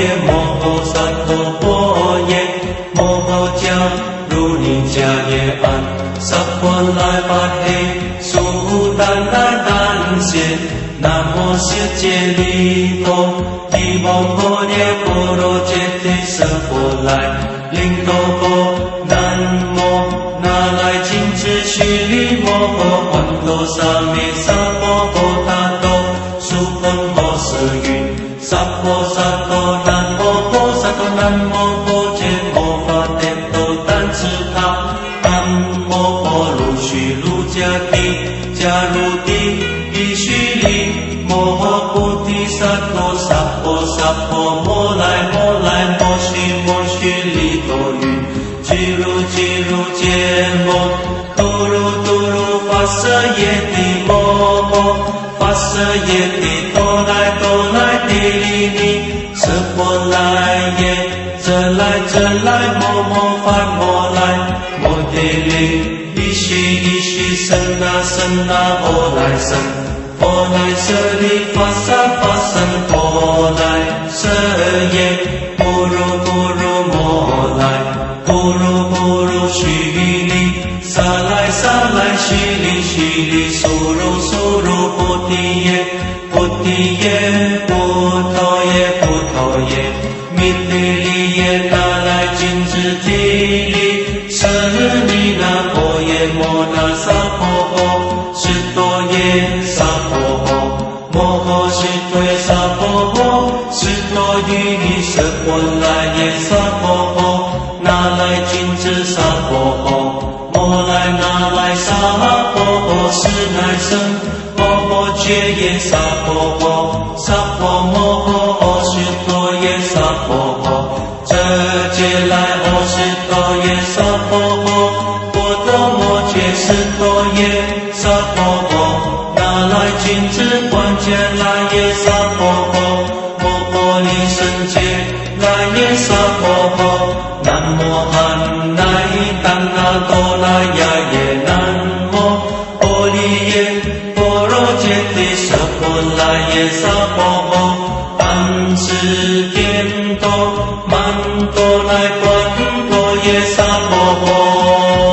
耶摩诃萨陀波耶摩诃迦如尼迦耶安萨婆来巴嘿苏丹来丹谢南无世界利多提摩婆耶婆罗揭谛舍婆来林多婆南无那来金智须利摩诃环多萨弥萨婆诃他多苏婆摩舍云萨婆萨多南无婆萨多南无婆揭摩法帝多丹智他南无婆卢须卢迦帝迦卢帝比须利摩诃菩提萨埵萨婆萨婆摩来摩来摩须摩须利多云俱卢俱卢揭摩多卢多卢发舍耶帝摩诃发舍耶帝多来多来帝利尼舍婆来耶则来摩摩发摩来摩帝利依须生那婆来生婆来舍利发生婆来舍耶不如摩来不如须利萨来须利苏如菩提耶菩陀耶弥帝利耶那来金智提利舍利那婆耶摩那萨婆诃释多耶萨婆诃摩诃释多耶萨婆诃释多于尼舍婆来耶萨婆诃那来金智萨婆诃摩来那来萨婆诃是乃生摩诃觉耶萨婆诃萨婆摩诃释多耶萨婆诃遮揭来诃释多耶萨婆诃波多摩揭释多耶萨婆诃那来金智观揭来耶萨婆诃摩诃利胜揭来耶萨婆诃南无汉来丹那多那呀耶南无波利耶波罗揭谛舍婆来耶萨婆诃安世颠多曼多来观多耶萨婆诃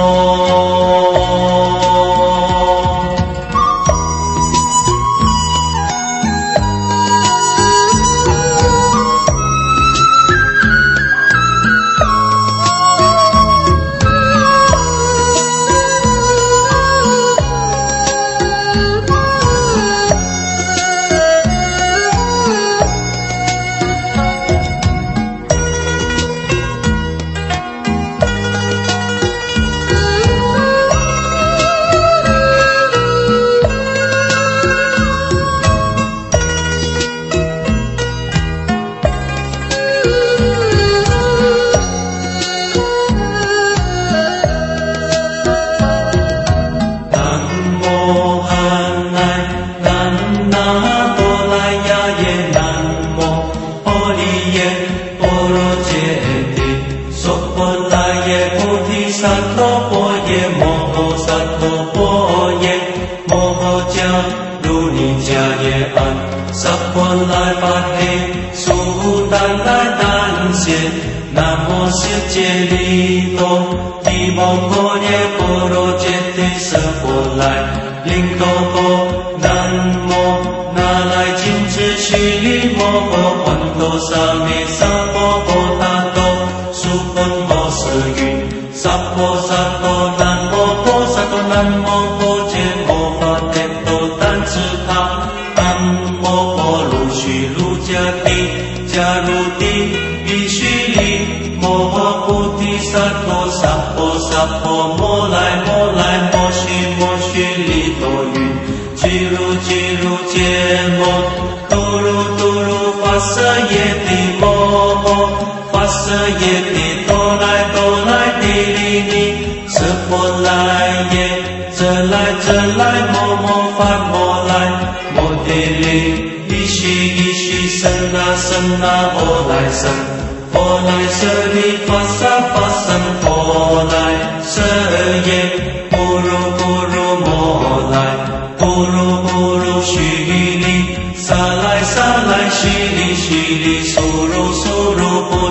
南无世界利多提摩婆耶婆罗揭谛舍婆来林多婆南无那来金智须利摩诃环多萨弥萨婆诃他多苏婆摩舍云萨婆萨多南无婆萨多南无婆揭摩法帝多丹智他南无婆卢须卢迦帝迦卢帝比须利摩诃菩提萨埵萨婆摩来摩须利多云俱卢揭摩多卢发舍耶帝摩诃发舍耶帝多来帝利尼舍婆来耶则来摩发摩来摩帝利依须生那婆来生婆来舍利发生婆来舍耶不如摩来不如须利萨来须利苏如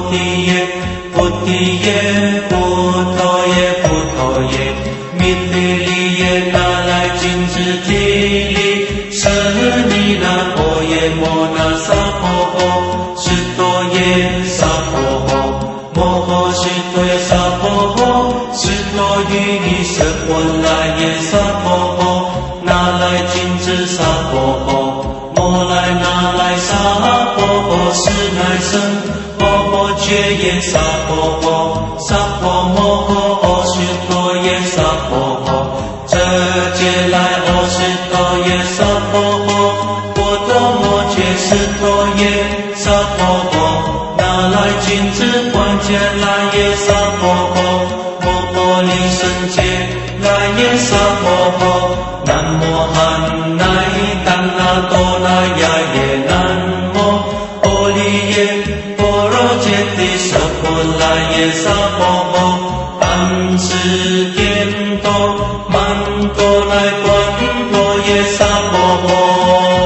提耶，菩提耶，菩提耶，菩提耶，弥提利耶，那来金智提利，舍利那婆耶，摩那萨婆诃，释多耶萨婆诃，摩诃释多耶萨婆诃，释多于你舍波来耶萨婆诃，那来金智萨婆诃，摩来那来萨婆诃，是乃生，摩诃觉耶萨婆诃，萨婆摩诃阿释多耶萨婆诃，遮戒来阿释多耶萨婆诃，波多摩揭释多耶萨婆诃，那来金智观戒来耶萨婆诃，摩诃离生戒来耶萨婆诃，南无汉乃怛那多那呀耶南无阿利耶波罗揭谛舍波来耶萨婆诃，安世间多曼多来观多耶萨婆诃。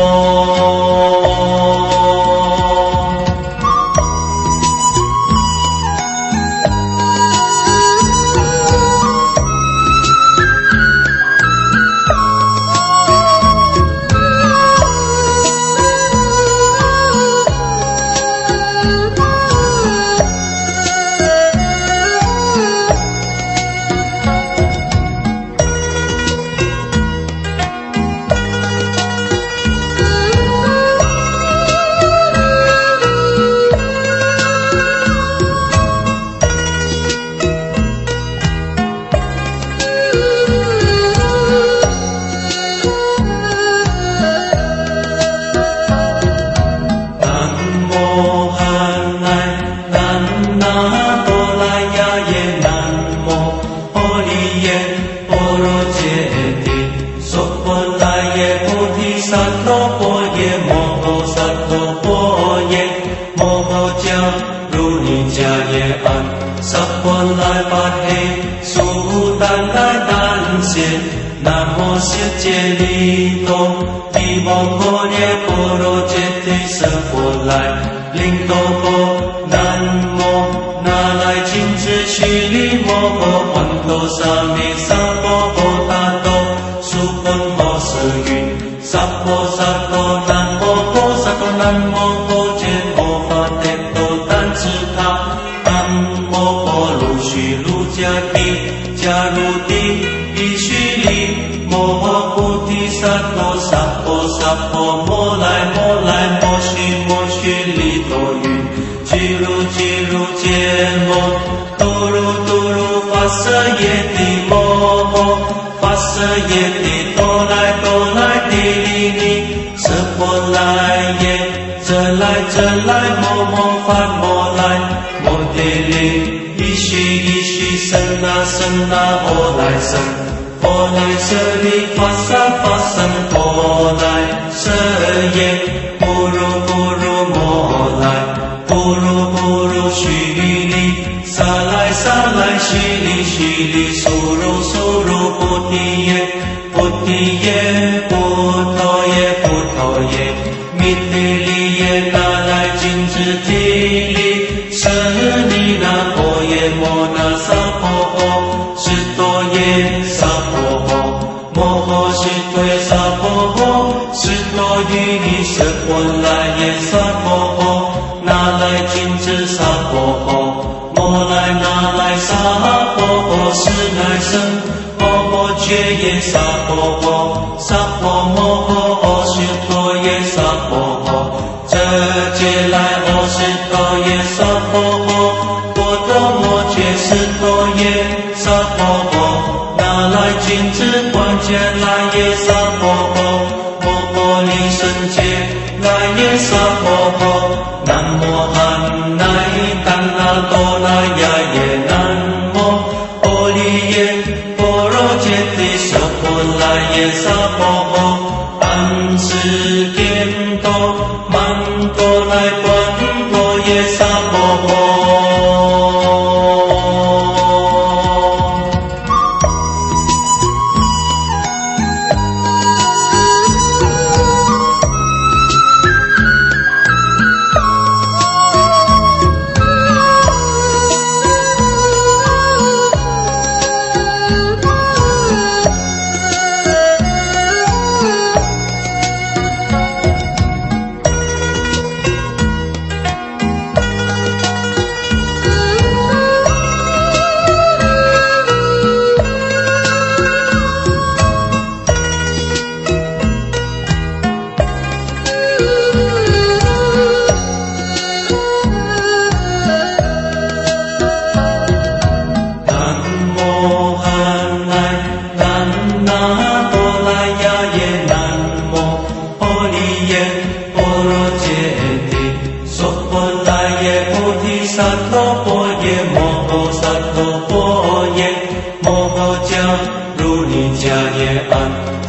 南无世界利多，地摩诃耶波罗揭谛舍佛来，林多波，南无那来金智须利摩诃，环多沙弥萨婆诃他多，苏坤诃舍云，萨婆萨多，南摩诃萨多，南摩诃揭摩法帝多，丹智他，南摩诃卢须卢迦帝，迦卢帝，依须利，摩诃菩提萨埵萨婆萨婆，摩来摩来摩须利多云，俱卢揭摩，度卢发舍耶帝摩诃，发舍耶帝多来帝利利，舍婆来耶，遮来摩发摩来，摩帝利，依须生那阿来生。佛来舍利发生佛来舍耶，不如摩来，不如须利，萨来须利，苏如菩提耶，菩提耶，菩提耶，弥提利耶，那来金智提利，舍利那婆耶，摩那萨婆诃，释多耶萨婆诃，摩诃释多耶萨婆诃，释多于你舍波来耶萨婆诃，那来金智萨婆诃，摩来那来萨婆诃，是乃生，摩诃觉耶萨婆诃，萨婆摩诃阿释多耶萨婆诃，遮戒来阿释多耶萨婆诃，波多摩揭释多耶萨婆诃，那来金智观戒来耶萨婆诃，摩诃离生戒来耶萨婆诃，南无汉乃怛那多那呀耶南无阿利耶波罗揭谛舍波来耶萨婆诃，安世间多曼多来观多耶萨婆诃。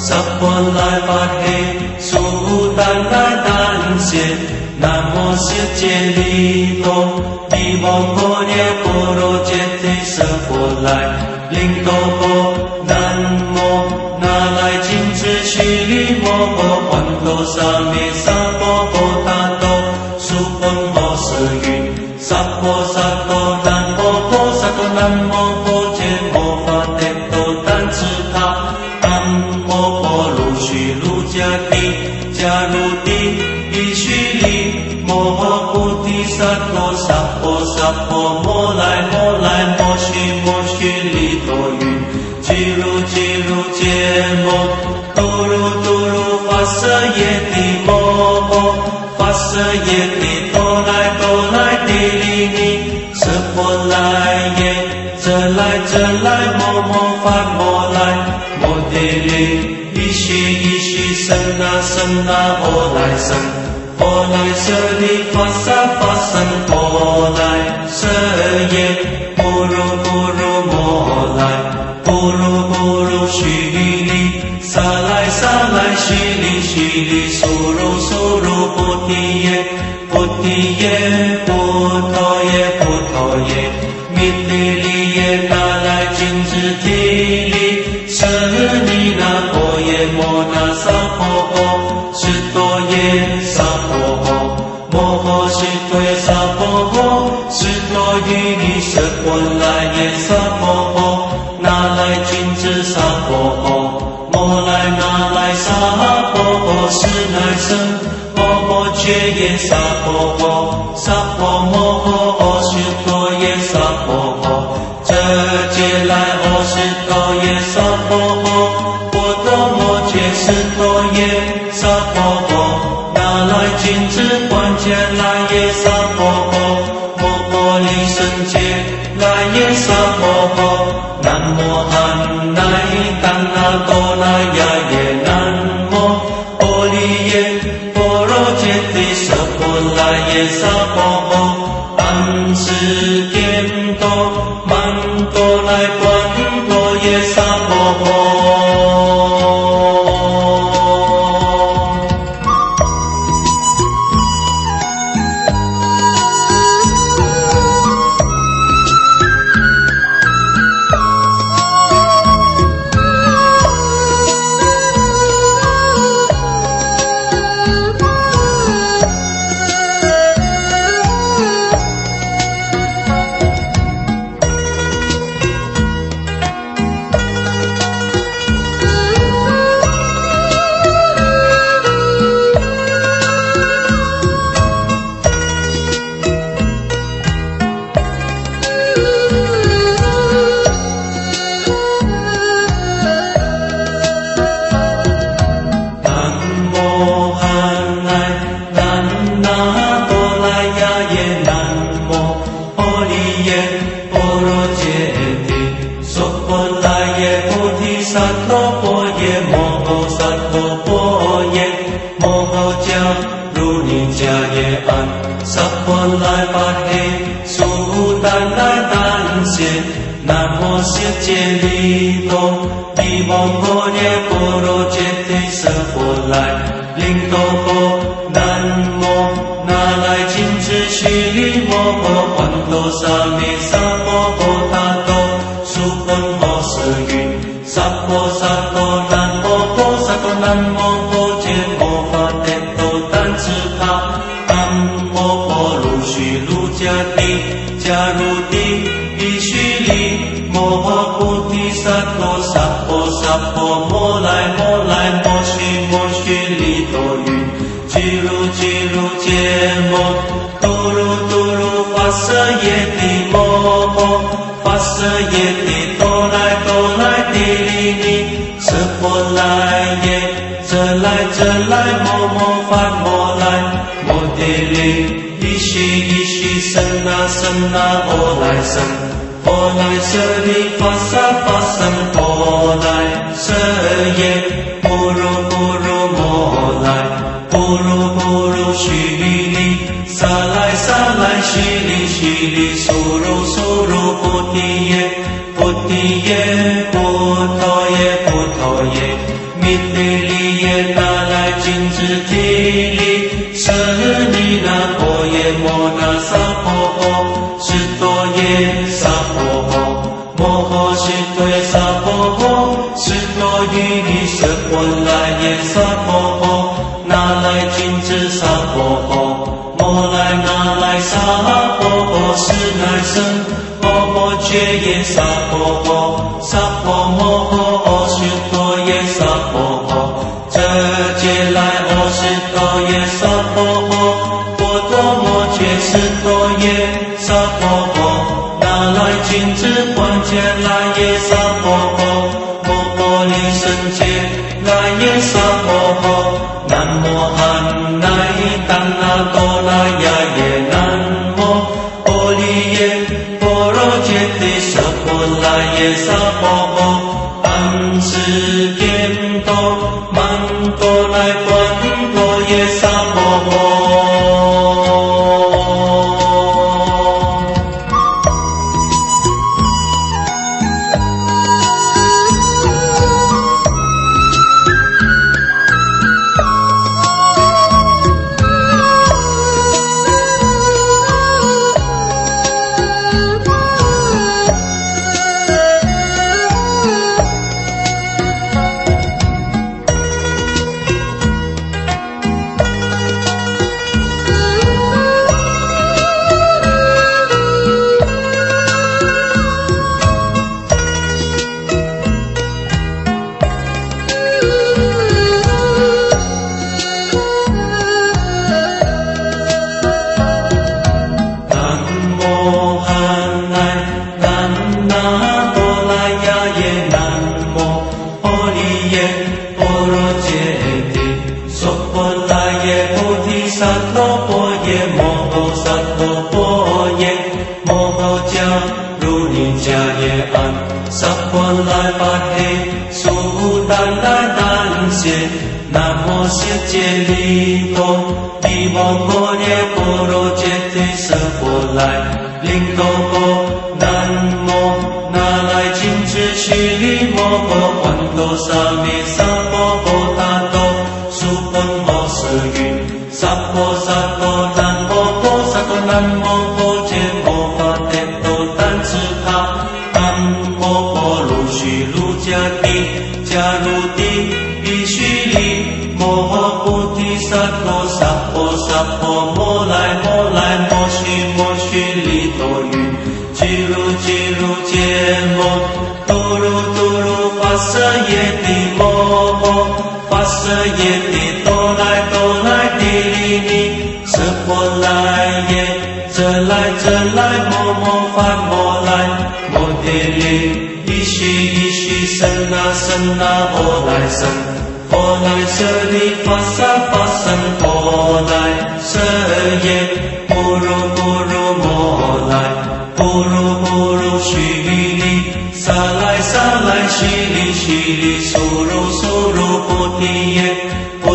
萨婆来巴嘿，苏丹来丹仙，南无世界利多，地王婆耶波罗揭谛舍婆来，灵多婆，南无那来金智须利摩诃环多萨弥萨婆诃达多，苏婆摩舍云，萨婆萨多南摩诃萨多南摩诃揭摩法帝多丹智他，南摩婆卢须卢迦帝迦卢帝伊须利摩诃菩提萨埵萨婆萨婆摩来摩来摩须利多云，俱卢揭摩多如发舍耶帝摩诃发舍耶帝多来帝利尼舍婆来耶，这来摩发摩来摩帝利伊须生那婆来生婆来舍利发生婆来舍耶，不如摩来不如须利萨来须利苏如菩提耶菩陀耶弥帝利耶那来金智提利舍尼那婆耶摩那萨婆诃释多耶萨婆诃摩诃释多耶萨婆诃释多于尼舍婆来耶萨婆诃那来金智萨婆诃摩来那来萨婆诃是来生摩诃揭耶萨婆诃萨婆摩诃释多耶萨婆诃这揭来释多耶萨婆诃波多摩揭释多耶萨婆诃那来金智观揭来耶萨婆诃摩诃离生揭来耶萨婆诃南无汉来当那多那呀耶南无波利耶波罗揭谛舍婆来耶萨婆诃安世间多曼多来观多耶萨婆诃。南无世界利多，地王婆耶波罗揭谛舍婆来，灵多婆，南无那来金智须利摩诃环多萨弥萨婆诃达多，苏婆摩舍云，萨婆萨多南摩诃萨多南摩诃揭摩法帝多丹智他，南摩婆卢须卢迦帝迦卢帝伊须利摩诃菩提萨埵萨婆摩来摩须利多云，俱卢揭摩多如发舍耶帝摩诃发舍耶帝多来帝利尼舍婆来耶，这来摩发摩来摩帝利伊须生那婆来生婆来舍利发生婆来舍耶，不如摩来不如须利萨来须利苏如菩提耶菩陀耶弥弥对利耶那来金枝提利，舍利那婆耶摩那萨婆诃，是多耶萨婆诃，摩诃是对萨婆诃，是多于利舍婆来耶萨婆诃，那来金枝萨婆诃，摩来那来萨婆诃，是乃生婆婆觉耶萨婆诃，萨婆摩诃是多耶萨婆诃，这劫来是多耶萨婆诃，波多摩觉是多耶萨婆诃，那来金枝观界来耶萨婆诃，摩婆利胜界来耶萨婆诃，南摩汉那依当那多那呀耶南摩婆利耶波罗揭谛舍婆来耶萨婆诃，安世间多曼多来观多耶萨婆诃。南无世界利多，利摩婆耶波罗揭谛舍婆来，林多婆，南无那来金枝须利摩婆，观多沙弥萨婆诃他多，苏本摩舍云，萨婆萨多南摩婆萨多南摩婆揭摩法帝多丹支他，南摩婆卢须卢迦帝迦卢帝必须利摩诃菩提萨埵萨婆萨婆摩来摩来摩须利多云，俱卢揭摩多如发舍耶帝摩诃，发舍耶帝多来帝利尼舍婆来耶，这来摩发摩来摩帝利。一须生那佛来生，佛来舍利发生佛来舍耶，不如摩来，不如须利，萨来须利，苏如菩提耶，菩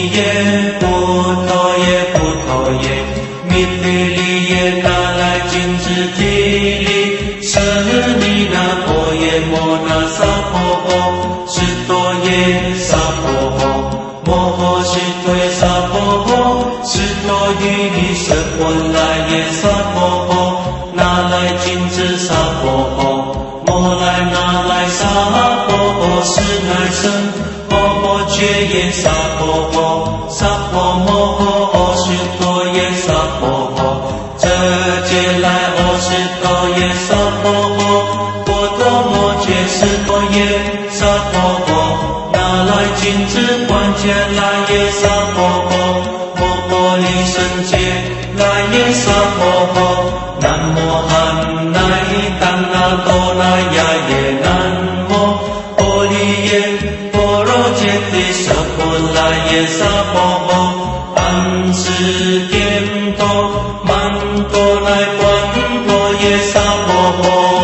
陀耶，弥对利耶那来金枝提利，舍利那婆耶摩那萨婆诃，是多耶萨婆诃，摩诃是对萨婆诃，是多于利舍婆来耶萨婆诃，那来金枝萨婆诃，摩来那来萨婆诃，是乃生婆婆觉耶萨婆诃，萨婆摩诃是多耶萨婆诃，这劫来是多耶萨婆诃，波多摩揭是多耶萨婆诃，那来金枝观界来耶萨婆诃，摩婆利胜界来耶萨婆诃，南摩汉那依当那多那呀耶南摩婆利耶波罗揭谛舍婆来耶萨婆诃，安世间多曼多来观多耶萨婆诃。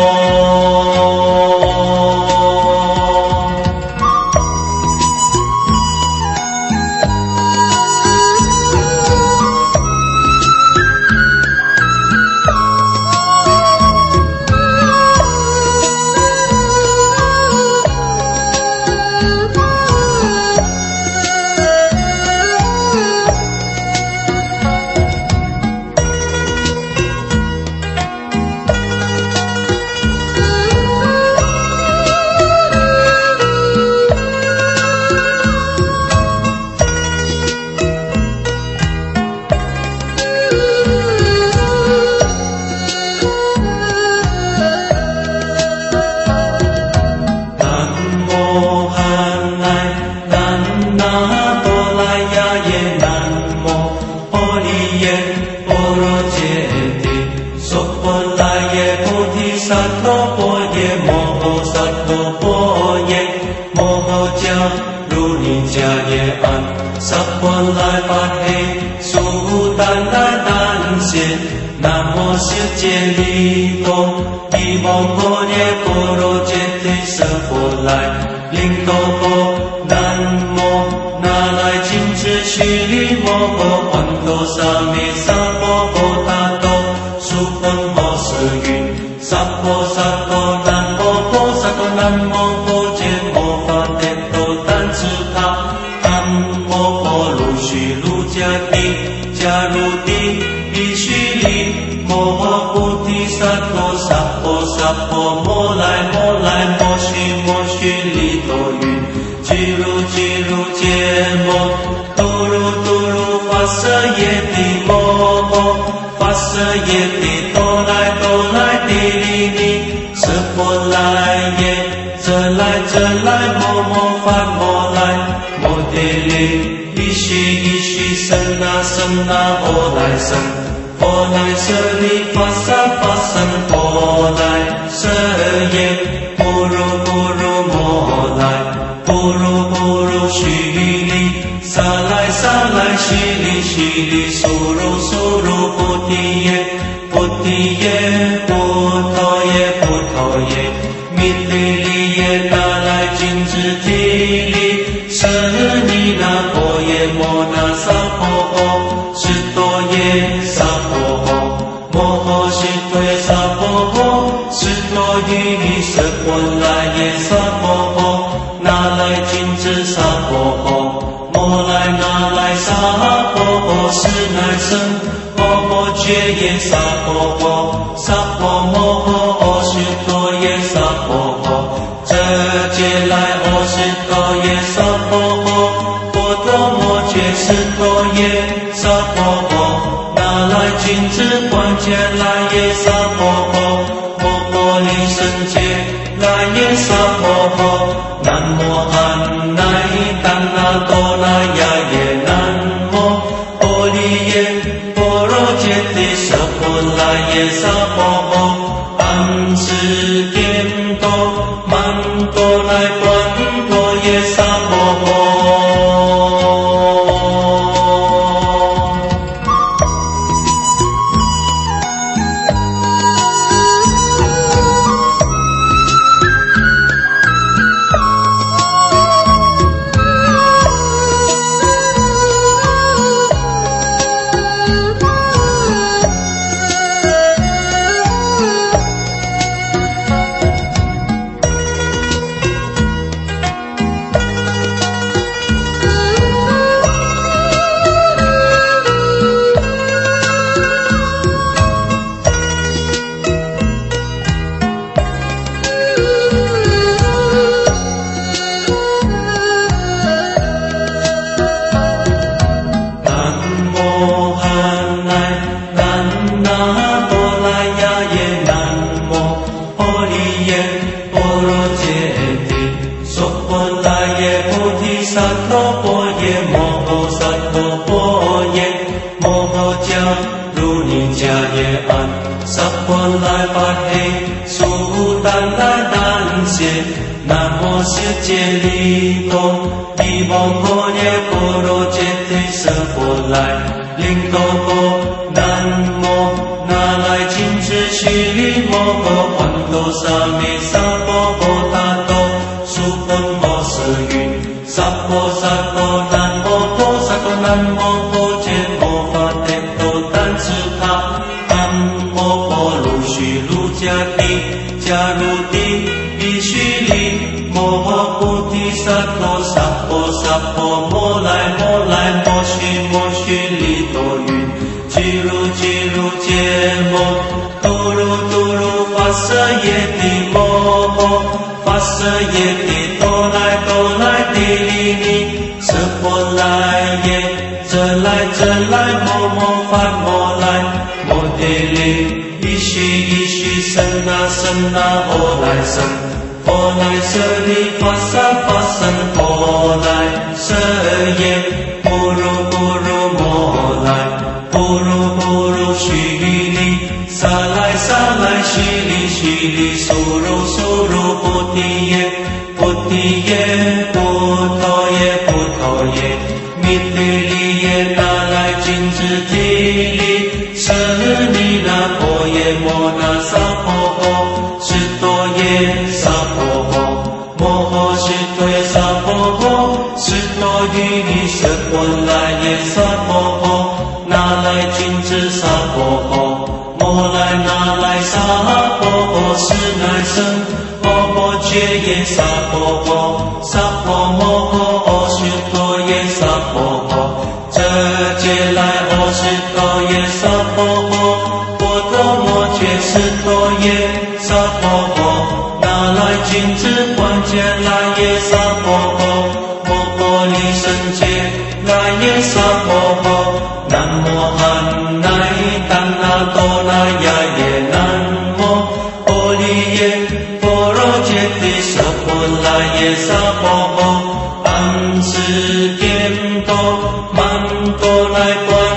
尼迦耶安，萨婆来巴嘿，苏丹来丹仙，南无世界利多，伊摩诃耶波罗揭谛舍波来，林多波，南无那来金智须利摩诃环多沙弥萨婆诃他多，苏婆摩斯云，萨婆萨婆南摩诃萨婆南摩诃揭摩法帝多丹智他，南摩诃卢须卢迦帝迦卢帝比须利摩诃菩提萨埵萨婆萨婆摩来摩来摩须利多云，俱卢揭摩多如发舍耶帝摩诃发舍耶帝多来帝利尼舍婆来耶，这来摩发摩来摩帝利一须生那佛来生，佛来舍利发生佛来舍耶，不如摩来，不如须利，萨来须利，苏如菩提耶，菩陀耶，弥帝利耶，那来金智提利，舍尼那婆耶摩那萨婆诃，释多耶萨婆诃，摩诃释多耶萨婆诃，释多于舍婆来耶萨婆诃，那来金智萨婆诃，摩来那来萨婆诃，是乃生摩诃觉耶萨婆诃，萨婆摩诃阿须多耶萨婆诃，这界来阿须多耶萨婆诃，波多摩觉士多耶萨婆诃，那来金智观界来耶萨婆诃，摩诃离生界来耶萨婆诃，南无安那丹那多那呀耶，南无波利耶波罗揭谛舍婆来耶萨婆诃，安世颠多曼多来观多耶萨婆诃。南无世界利多，伊摩诃耶波罗揭谛舍波来，林多波，南无那来金智须利摩诃环多沙弥萨婆诃他多，苏婆摩斯云，萨婆南摩诃萨婆南摩诃揭摩法帝多丹智他，南摩诃卢须卢迦帝迦卢帝比须利摩诃菩提萨埵萨婆摩来摩须利多云，俱卢揭摩多如发舍耶帝摩诃发舍耶帝多来帝利尼舍婆来耶，这来摩发摩来摩帝利一须生那佛来生，佛来舍利发生佛来舍耶，不如摩来，不如须利，萨来须利，苏如菩提耶，菩陀耶你对你也拿来金子体力，是你那波耶摩那萨婆诃，是多耶萨婆诃，摩诃是多耶萨婆诃，是多于你是本来耶萨婆诃，拿来金子萨婆诃，摩来拿来萨婆诃，是乃生摩诃揭耶萨婆诃，萨婆摩诃是多耶萨婆诃，这劫来我是多耶萨婆诃，波多摩揭是多耶萨婆诃，拿来金子关键来耶萨婆诃，摩诃离圣劫来耶萨婆诃，南无汉乃丹那多那呀耶南无阿利耶波罗揭谛舍波那耶萨婆诃，安世间多曼多乃波